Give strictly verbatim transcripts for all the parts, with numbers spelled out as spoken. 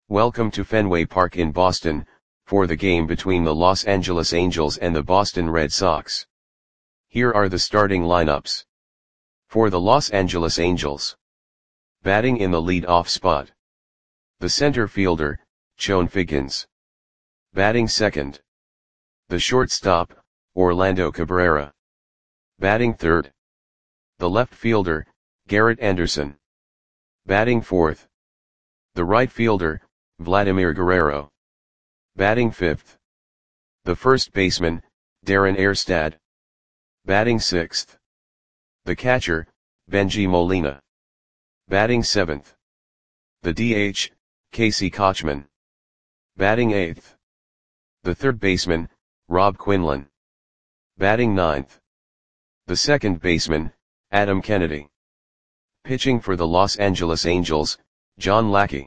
Welcome to Fenway Park in Boston, for the game between the Los Angeles Angels and the Boston Red Sox. Here are the starting lineups. For the Los Angeles Angels. Batting in the lead-off spot. The center fielder, Chone Figgins. Batting second. The shortstop, Orlando Cabrera. Batting third. The left fielder, Garrett Anderson. Batting fourth. The right fielder, Vladimir Guerrero. Batting fifth. The first baseman, Darren Erstad. Batting sixth. The catcher, Bengie Molina. Batting seventh. The D H, Casey Kotchman. Batting eighth. The third baseman, Rob Quinlan. Batting ninth. The second baseman, Adam Kennedy. Pitching for the Los Angeles Angels, John Lackey.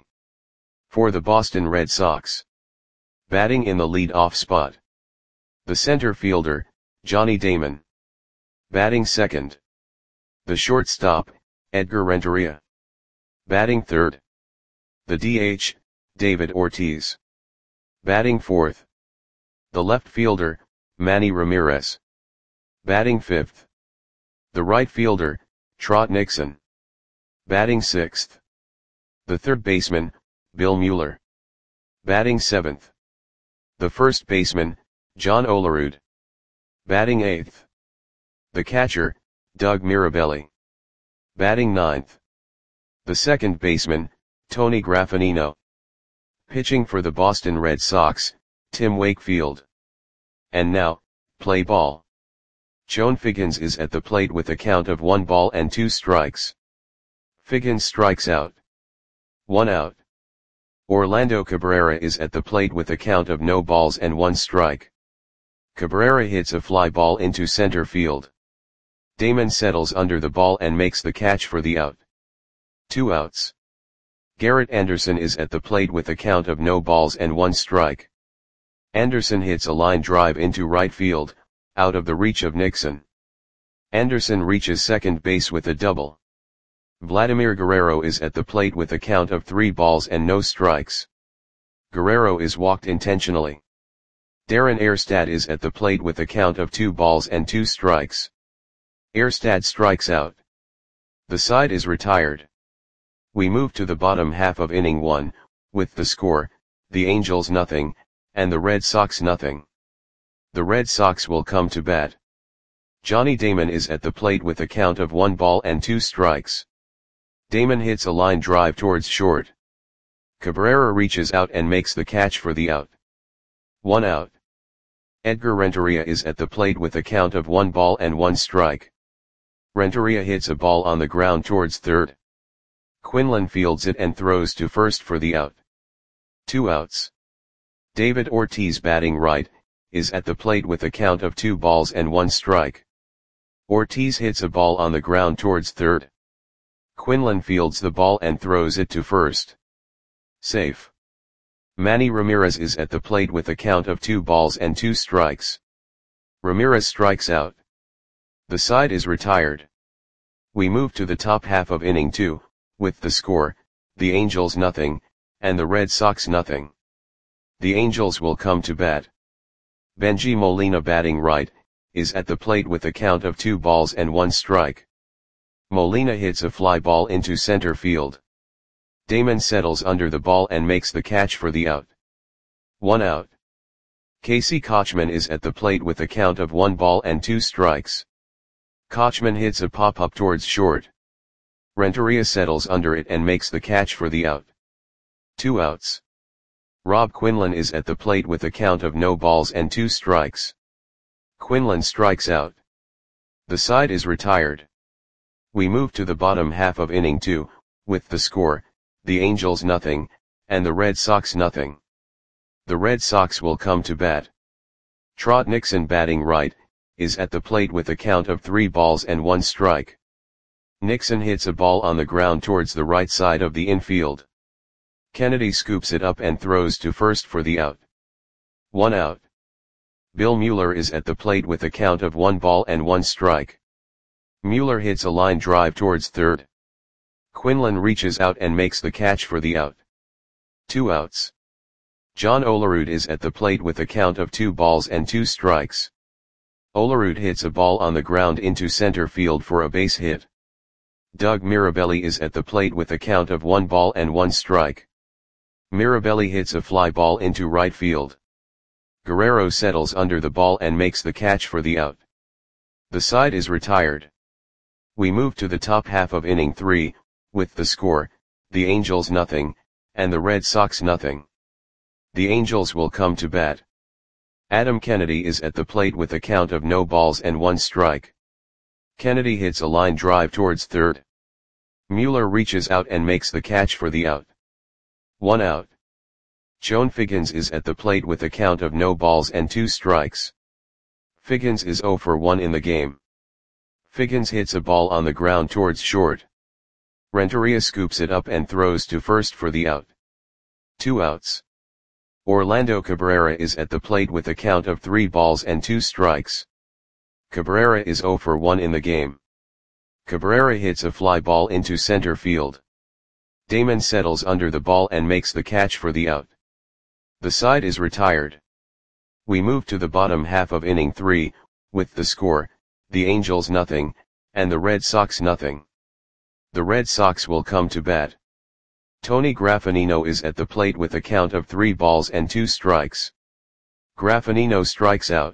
For the Boston Red Sox. Batting in the lead-off spot. The center fielder, Johnny Damon. Batting second. The shortstop, Edgar Renteria. Batting third. The D H, David Ortiz. Batting fourth. The left fielder, Manny Ramirez. Batting fifth. The right fielder, Trot Nixon. Batting sixth. The third baseman, Bill Mueller. Batting seventh. The first baseman, John Olerud. Batting eighth. The catcher, Doug Mirabelli. Batting ninth. The second baseman, Tony Graffanino. Pitching for the Boston Red Sox, Tim Wakefield. And now, play ball. Chone Figgins is at the plate with a count of one ball and two strikes. Figgins strikes out. One out. Orlando Cabrera is at the plate with a count of no balls and one strike. Cabrera hits a fly ball into center field. Damon settles under the ball and makes the catch for the out. Two outs. Garrett Anderson is at the plate with a count of no balls and one strike. Anderson hits a line drive into right field, out of the reach of Nixon. Anderson reaches second base with a double. Vladimir Guerrero is at the plate with a count of three balls and no strikes. Guerrero is walked intentionally. Darren Erstad is at the plate with a count of two balls and two strikes. Erstad strikes out. The side is retired. We move to the bottom half of inning one, with the score, the Angels nothing, and the Red Sox nothing. The Red Sox will come to bat. Johnny Damon is at the plate with a count of one ball and two strikes. Damon hits a line drive towards short. Cabrera reaches out and makes the catch for the out. One out. Edgar Renteria is at the plate with a count of one ball and one strike. Renteria hits a ball on the ground towards third. Quinlan fields it and throws to first for the out. Two outs. David Ortiz, batting right, is at the plate with a count of two balls and one strike. Ortiz hits a ball on the ground towards third. Quinlan fields the ball and throws it to first. Safe. Manny Ramirez is at the plate with a count of two balls and two strikes. Ramirez strikes out. The side is retired. We move to the top half of inning two, with the score, the Angels nothing, and the Red Sox nothing. The Angels will come to bat. Bengie Molina, batting right, is at the plate with a count of two balls and one strike. Molina hits a fly ball into center field. Damon settles under the ball and makes the catch for the out. One out. Casey Kotchman is at the plate with a count of one ball and two strikes. Kotchman hits a pop-up towards short. Renteria settles under it and makes the catch for the out. Two outs. Rob Quinlan is at the plate with a count of no balls and two strikes. Quinlan strikes out. The side is retired. We move to the bottom half of inning two, with the score, the Angels nothing, and the Red Sox nothing. The Red Sox will come to bat. Trot Nixon, batting right, is at the plate with a count of three balls and one strike. Nixon hits a ball on the ground towards the right side of the infield. Kennedy scoops it up and throws to first for the out. One out. Bill Mueller is at the plate with a count of one ball and one strike. Mueller hits a line drive towards third. Quinlan reaches out and makes the catch for the out. Two outs. John Olerud is at the plate with a count of two balls and two strikes. Olerud hits a ball on the ground into center field for a base hit. Doug Mirabelli is at the plate with a count of one ball and one strike. Mirabelli hits a fly ball into right field. Guerrero settles under the ball and makes the catch for the out. The side is retired. We move to the top half of inning three, with the score, the Angels nothing, and the Red Sox nothing. The Angels will come to bat. Adam Kennedy is at the plate with a count of no balls and one strike. Kennedy hits a line drive towards third. Mueller reaches out and makes the catch for the out. One out. Joan Figgins is at the plate with a count of no balls and two strikes. Figgins is oh for one in the game. Figgins hits a ball on the ground towards short. Renteria scoops it up and throws to first for the out. Two outs. Orlando Cabrera is at the plate with a count of three balls and two strikes. Cabrera is oh for one in the game. Cabrera hits a fly ball into center field. Damon settles under the ball and makes the catch for the out. The side is retired. We move to the bottom half of inning three, with the score, the Angels nothing, and the Red Sox nothing. The Red Sox will come to bat. Tony Graffinino is at the plate with a count of three balls and two strikes. Graffinino strikes out.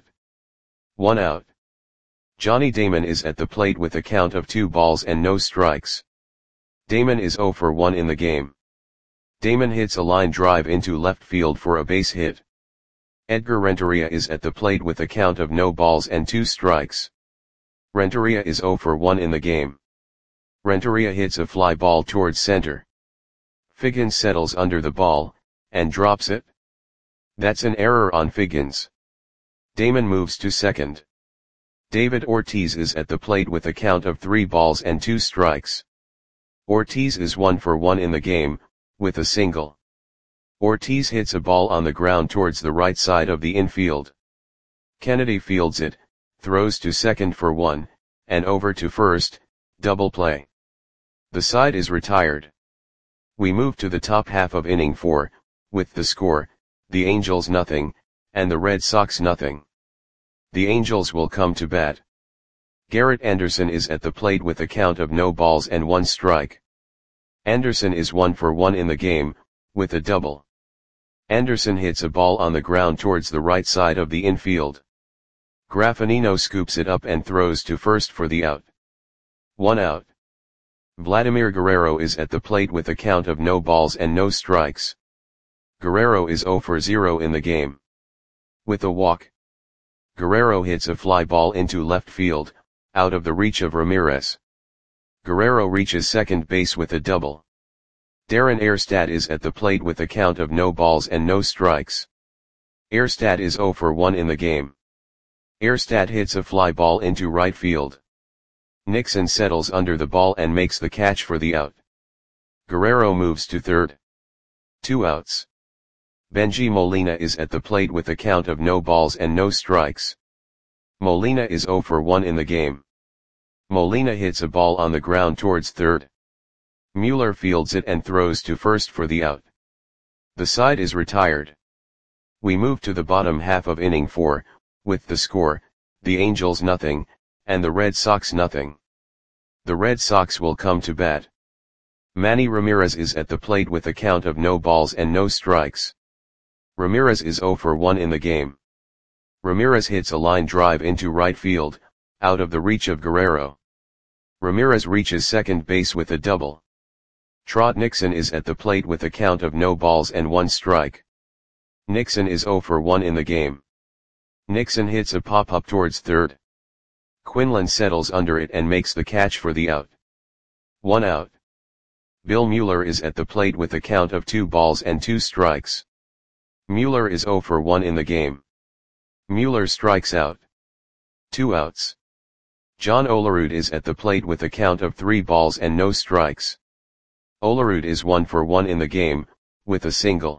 One out. Johnny Damon is at the plate with a count of two balls and no strikes. Damon is oh for one in the game. Damon hits a line drive into left field for a base hit. Edgar Renteria is at the plate with a count of no balls and two strikes. Renteria is oh for one in the game. Renteria hits a fly ball towards center. Figgins settles under the ball, and drops it. That's an error on Figgins. Damon moves to second. David Ortiz is at the plate with a count of three balls and two strikes. Ortiz is one for one in the game, with a single. Ortiz hits a ball on the ground towards the right side of the infield. Kennedy fields it, throws to second for one, and over to first, double play. The side is retired. We move to the top half of inning four, with the score, the Angels nothing, and the Red Sox nothing. The Angels will come to bat. Garrett Anderson is at the plate with a count of no balls and one strike. Anderson is one for one in the game, with a double. Anderson hits a ball on the ground towards the right side of the infield. Graffinino scoops it up and throws to first for the out. One out. Vladimir Guerrero is at the plate with a count of no balls and no strikes. Guerrero is oh for zero in the game. With a walk. Guerrero hits a fly ball into left field, out of the reach of Ramirez. Guerrero reaches second base with a double. Darren Erstad is at the plate with a count of no balls and no strikes. Erstad is oh for one in the game. Erstad hits a fly ball into right field. Nixon settles under the ball and makes the catch for the out. Guerrero moves to third. Two outs. Benji Molina is at the plate with a count of no balls and no strikes. Molina is oh for one in the game. Molina hits a ball on the ground towards third. Mueller fields it and throws to first for the out. The side is retired. We move to the bottom half of inning four, with the score, the Angels nothing, and the Red Sox nothing. The Red Sox will come to bat. Manny Ramirez is at the plate with a count of no balls and no strikes. Ramirez is oh for one in the game. Ramirez hits a line drive into right field, out of the reach of Guerrero. Ramirez reaches second base with a double. Trot Nixon is at the plate with a count of no balls and one strike. Nixon is oh for one in the game. Nixon hits a pop-up towards third. Quinlan settles under it and makes the catch for the out. One out. Bill Mueller is at the plate with a count of two balls and two strikes. Mueller is oh for one in the game. Mueller strikes out. Two outs. John Olerud is at the plate with a count of three balls and no strikes. Olerud is one for one in the game, with a single.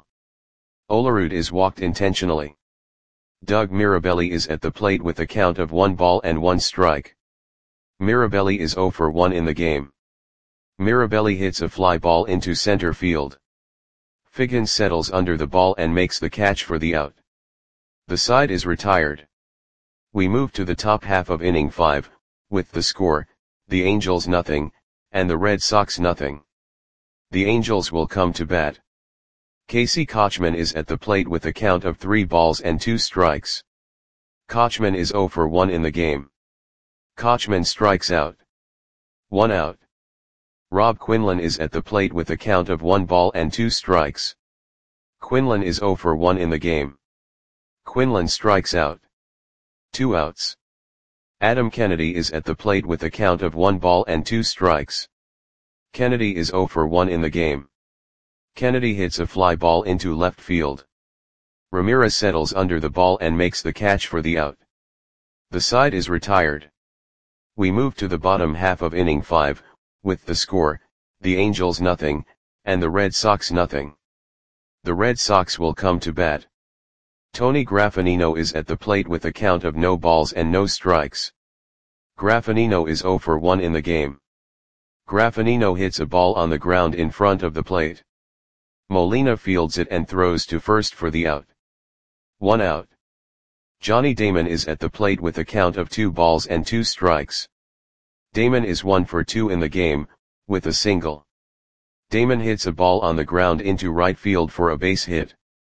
Olerud is walked intentionally. Doug Mirabelli is at the plate with a count of one ball and one strike. Mirabelli is oh for one in the game. Mirabelli hits a fly ball into center field. Figgins settles under the ball and makes the catch for the out. The side is retired. We move to the top half of inning five, with the score, the Angels nothing, and the Red Sox nothing. The Angels will come to bat. Casey Kotchman is at the plate with a count of three balls and two strikes. Kotchman is zero for one in the game. Kotchman strikes out. One out. Rob Quinlan is at the plate with a count of one ball and two strikes. Quinlan is zero for one in the game. Quinlan strikes out. Two outs. Adam Kennedy is at the plate with a count of one ball and two strikes. Kennedy is zero for one in the game. Kennedy hits a fly ball into left field. Ramirez settles under the ball and makes the catch for the out. The side is retired. We move to the bottom half of inning five, with the score, the Angels nothing, and the Red Sox nothing. The Red Sox will come to bat. Tony Graffanino is at the plate with a count of no balls and no strikes. Graffanino is zero for one in the game. Graffanino hits a ball on the ground in front of the plate. Molina fields it and throws to first for the out. One out. Johnny Damon is at the plate with a count of two balls and two strikes. Damon is one for two in the game, with a single. Damon hits a ball on the ground into right field for a base hit.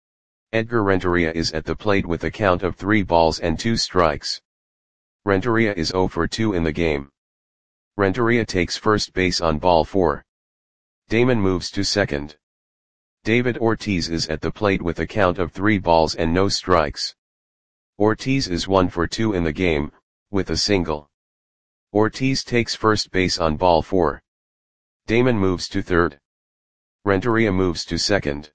Edgar Renteria is at the plate with a count of three balls and two strikes. Renteria is zero for two in the game. Renteria takes first base on ball four. Damon moves to second. David Ortiz is at the plate with a count of three balls and no strikes. Ortiz is one for two in the game, with a single. Ortiz takes first base on ball four. Damon moves to third. Renteria moves to second.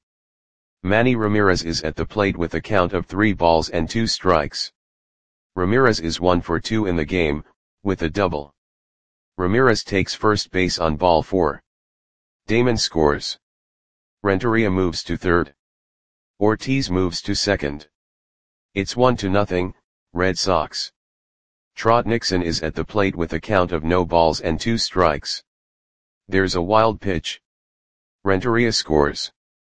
Manny Ramirez is at the plate with a count of three balls and two strikes. Ramirez is one for two in the game, with a double. Ramirez takes first base on ball four. Damon scores. Renteria moves to third. Ortiz moves to second. It's one to nothing, Red Sox. Trot Nixon is at the plate with a count of no balls and two strikes. There's a wild pitch. Renteria scores.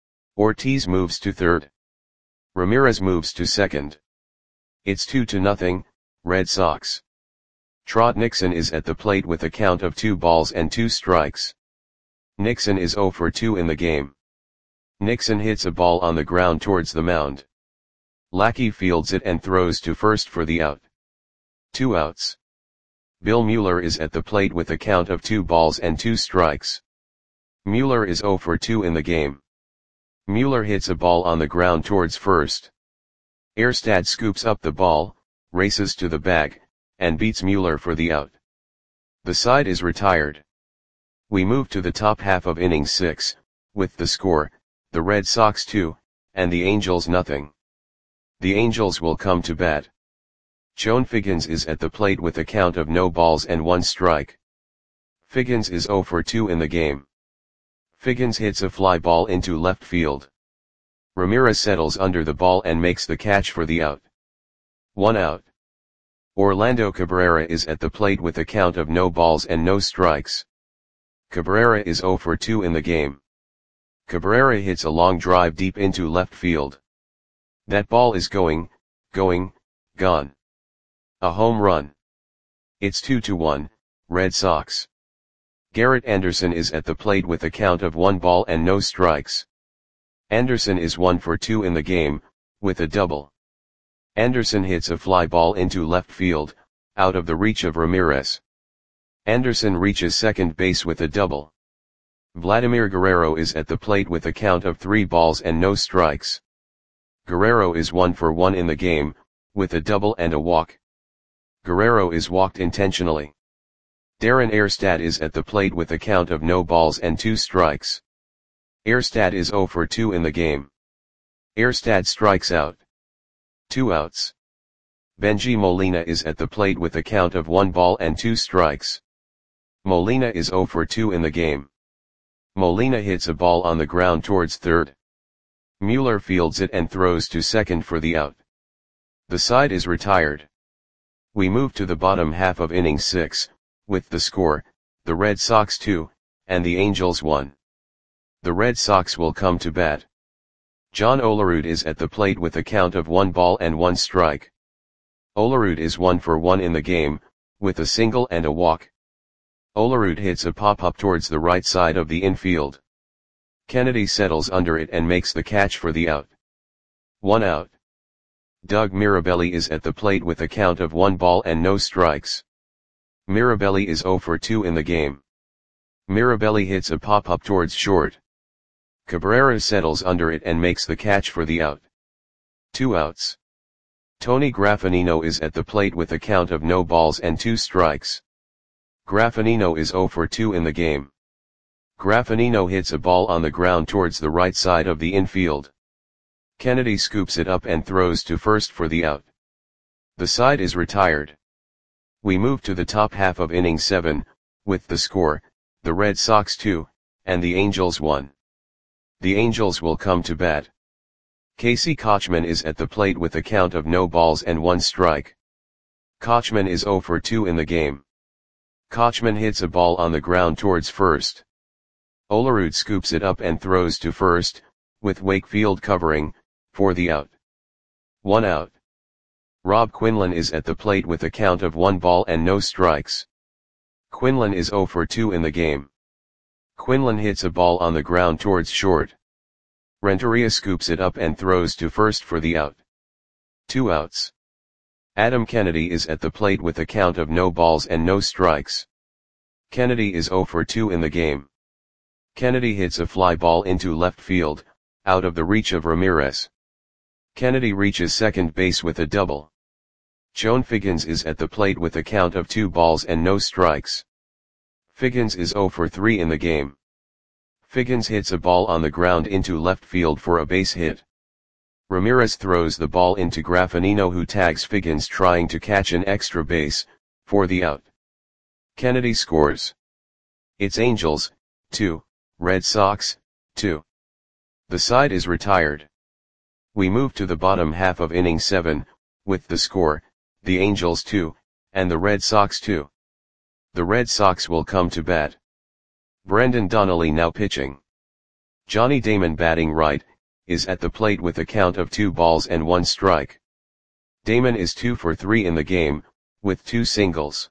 Ortiz moves to third. Ramirez moves to second. It's two to nothing, Red Sox. Trot Nixon is at the plate with a count of two balls and two strikes. Nixon is zero for two in the game. Nixon hits a ball on the ground towards the mound. Lackey fields it and throws to first for the out. Two outs. Bill Mueller is at the plate with a count of two balls and two strikes. Mueller is zero for two in the game. Mueller hits a ball on the ground towards first. Erstad scoops up the ball, races to the bag, and beats Mueller for the out. The side is retired. We move to the top half of inning six, with the score, the Red Sox two, and the Angels nothing. The Angels will come to bat. Joan Figgins is at the plate with a count of no balls and one strike. Figgins is zero for two in the game. Figgins hits a fly ball into left field. Ramirez settles under the ball and makes the catch for the out. One out. Orlando Cabrera is at the plate with a count of no balls and no strikes. Cabrera is zero for two in the game. Cabrera hits a long drive deep into left field. That ball is going, going, gone. A home run. It's two to one, Red Sox. Garrett Anderson is at the plate with a count of one ball and no strikes. Anderson is one for two in the game, with a double. Anderson hits a fly ball into left field, out of the reach of Ramirez. Anderson reaches second base with a double. Vladimir Guerrero is at the plate with a count of three balls and no strikes. Guerrero is one for one in the game, with a double and a walk. Guerrero is walked intentionally. Darren Erstad is at the plate with a count of no balls and two strikes. Erstad is zero for two in the game. Erstad strikes out. Two outs. Benji Molina is at the plate with a count of one ball and two strikes. Molina is zero for two in the game. Molina hits a ball on the ground towards third. Mueller fields it and throws to second for the out. The side is retired. We move to the bottom half of inning six, with the score, the Red Sox two, and the Angels one. The Red Sox will come to bat. John Olerud is at the plate with a count of one ball and one strike. Olerud is one for one in the game, with a single and a walk. Olerud hits a pop-up towards the right side of the infield. Kennedy settles under it and makes the catch for the out. One out. Doug Mirabelli is at the plate with a count of one ball and no strikes. Mirabelli is zero for two in the game. Mirabelli hits a pop-up towards short. Cabrera settles under it and makes the catch for the out. Two outs. Tony Graffinino is at the plate with a count of no balls and two strikes. Graffinino is zero for two in the game. Graffinino hits a ball on the ground towards the right side of the infield. Kennedy scoops it up and throws to first for the out. The side is retired. We move to the top half of inning seven, with the score, the Red Sox two, and the Angels one. The Angels will come to bat. Casey Kotchman is at the plate with a count of no balls and one strike. Kotchman is zero for two in the game. Kotchman hits a ball on the ground towards first. Olerud scoops it up and throws to first, with Wakefield covering, for the out. One out. Rob Quinlan is at the plate with a count of one ball and no strikes. Quinlan is zero for two in the game. Quinlan hits a ball on the ground towards short. Renteria scoops it up and throws to first for the out. Two outs. Adam Kennedy is at the plate with a count of no balls and no strikes. Kennedy is zero for two in the game. Kennedy hits a fly ball into left field, out of the reach of Ramirez. Kennedy reaches second base with a double. Joan Figgins is at the plate with a count of two balls and no strikes. Figgins is zero for three in the game. Figgins hits a ball on the ground into left field for a base hit. Ramirez throws the ball into Graffinino, who tags Figgins trying to catch an extra base, for the out. Kennedy scores. It's Angels, two, Red Sox, two. The side is retired. We move to the bottom half of inning seven, with the score, the Angels two, and the Red Sox two. The Red Sox will come to bat. Brendan Donnelly now pitching. Johnny Damon batting right, is at the plate with a count of two balls and one strike. Damon is two for three in the game, with two singles.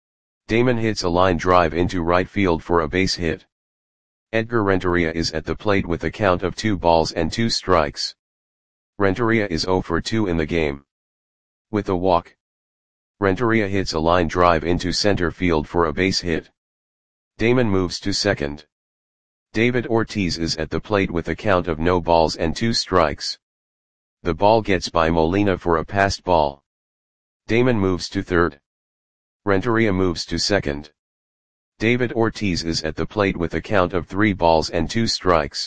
Damon hits a line drive into right field for a base hit. Edgar Renteria is at the plate with a count of two balls and two strikes. Renteria is zero for two in the game. With a walk. Renteria hits a line drive into center field for a base hit. Damon moves to second. David Ortiz is at the plate with a count of no balls and two strikes. The ball gets by Molina for a passed ball. Damon moves to third. Renteria moves to second. David Ortiz is at the plate with a count of three balls and two strikes.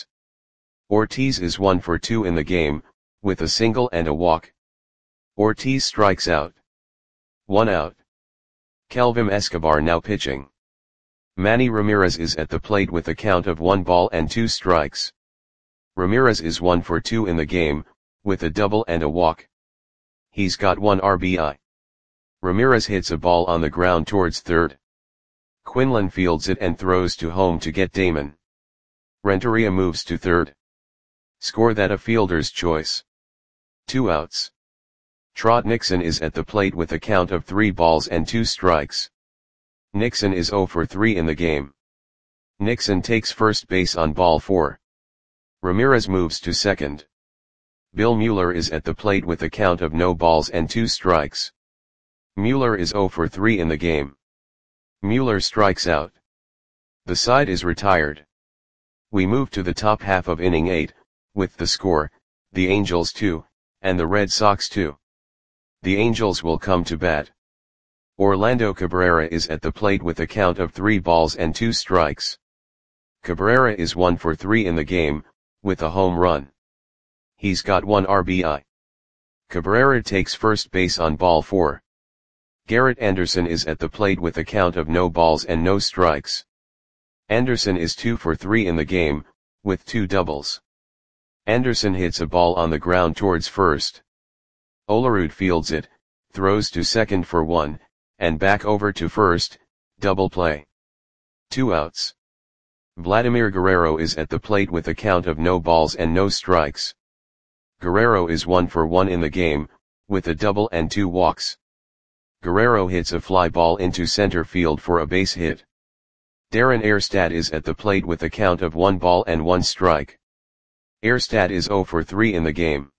Ortiz is one for two in the game, with a single and a walk. Ortiz strikes out. One out. Kelvin Escobar now pitching. Manny Ramirez is at the plate with a count of one ball and two strikes. Ramirez is one for two in the game, with a double and a walk. He's got one R B I. Ramirez hits a ball on the ground towards third. Quinlan fields it and throws to home to get Damon. Renteria moves to third. Score that a fielder's choice. Two outs. Trot Nixon is at the plate with a count of three balls and two strikes. Nixon is zero for three in the game. Nixon takes first base on ball four. Ramirez moves to second. Bill Mueller is at the plate with a count of no balls and two strikes. Mueller is zero for three in the game. Mueller strikes out. The side is retired. We move to the top half of inning eight, with the score, the Angels two, and the Red Sox two. The Angels will come to bat. Orlando Cabrera is at the plate with a count of three balls and two strikes. Cabrera is one for three in the game, with a home run. He's got one R B I. Cabrera takes first base on ball four. Garrett Anderson is at the plate with a count of no balls and no strikes. Anderson is two for three in the game, with two doubles. Anderson hits a ball on the ground towards first. Olerud fields it, throws to second for one, and back over to first, double play. Two outs. Vladimir Guerrero is at the plate with a count of no balls and no strikes. Guerrero is one for one in the game, with a double and two walks. Guerrero hits a fly ball into center field for a base hit. Darren Erstad is at the plate with a count of one ball and one strike. Erstad is zero for three in the game.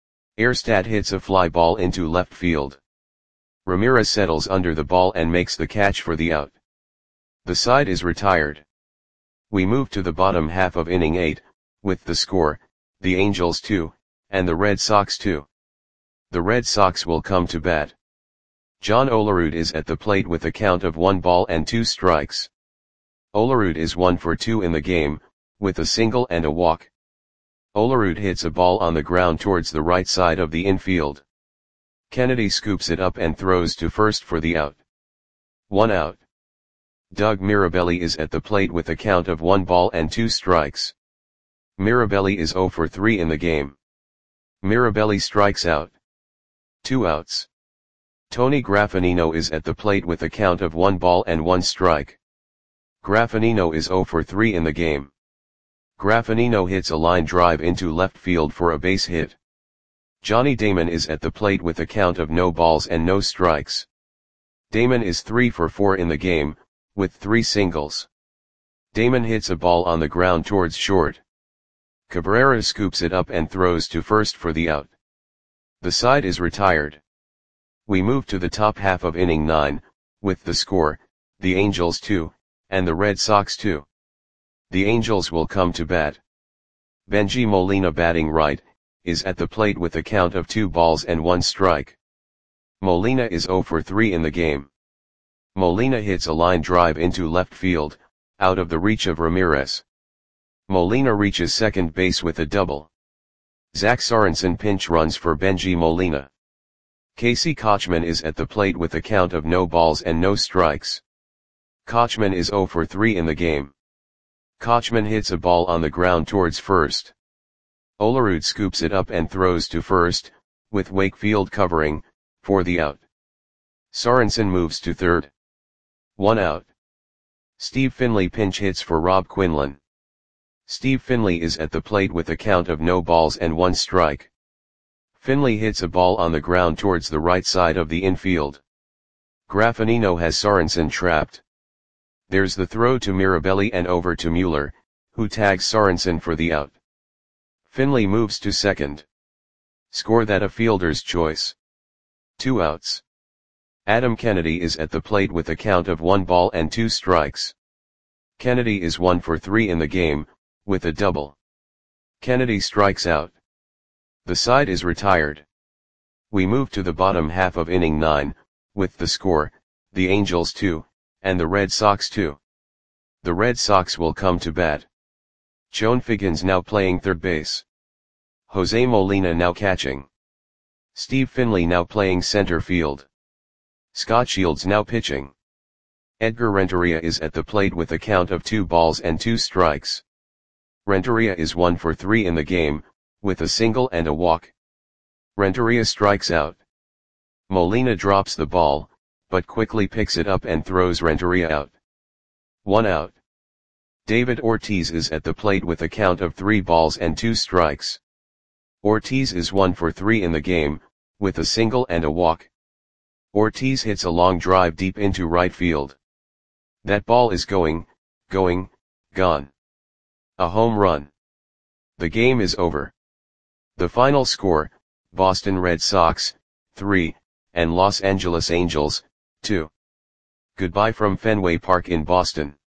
Erstad hits a fly ball into left field. Ramirez settles under the ball and makes the catch for the out. The side is retired. We move to the bottom half of inning eight, with the score, the Angels two, and the Red Sox two. The Red Sox will come to bat. John Olerud is at the plate with a count of one ball and two strikes. Olerud is one for two in the game, with a single and a walk. Olerud hits a ball on the ground towards the right side of the infield. Kennedy scoops it up and throws to first for the out. One out. Doug Mirabelli is at the plate with a count of one ball and two strikes. Mirabelli is zero for three in the game. Mirabelli strikes out. Two outs. Tony Graffinino is at the plate with a count of one ball and one strike. Graffinino is zero for three in the game. Graffinino hits a line drive into left field for a base hit. Johnny Damon is at the plate with a count of no balls and no strikes. Damon is three for four in the game, with three singles. Damon hits a ball on the ground towards short. Cabrera scoops it up and throws to first for the out. The side is retired. We move to the top half of inning nine, with the score, the Angels two, and the Red Sox two. The Angels will come to bat. Bengie Molina, batting right, is at the plate with a count of two balls and one strike. Molina is zero for three in the game. Molina hits a line drive into left field, out of the reach of Ramirez. Molina reaches second base with a double. Zach Sorensen pinch runs for Bengie Molina. Casey Kochman is at the plate with a count of no balls and no strikes. Kochman is zero for three in the game. Kochman hits a ball on the ground towards first. Olerud scoops it up and throws to first, with Wakefield covering, for the out. Sorensen moves to third. One out. Steve Finley pinch hits for Rob Quinlan. Steve Finley is at the plate with a count of no balls and one strike. Finley hits a ball on the ground towards the right side of the infield. Graffinino has Sorensen trapped. There's the throw to Mirabelli and over to Mueller, who tags Sorensen for the out. Finley moves to second. Score that a fielder's choice. Two outs. Adam Kennedy is at the plate with a count of one ball and two strikes. Kennedy is one for three in the game, with a double. Kennedy strikes out. The side is retired. We move to the bottom half of inning nine, with the score, the Angels two, and the Red Sox two. The Red Sox will come to bat. Joan Figgins now playing third base. Jose Molina now catching. Steve Finley now playing center field. Scott Shields now pitching. Edgar Renteria is at the plate with a count of two balls and two strikes. Renteria is one for three in the game, with a single and a walk. Renteria strikes out. Molina drops the ball, but quickly picks it up and throws Renteria out. One out. David Ortiz is at the plate with a count of three balls and two strikes. Ortiz is one for three in the game, with a single and a walk. Ortiz hits a long drive deep into right field. That ball is going, going, gone. A home run. The game is over. The final score, Boston Red Sox, three, and Los Angeles Angels, two. Goodbye from Fenway Park in Boston.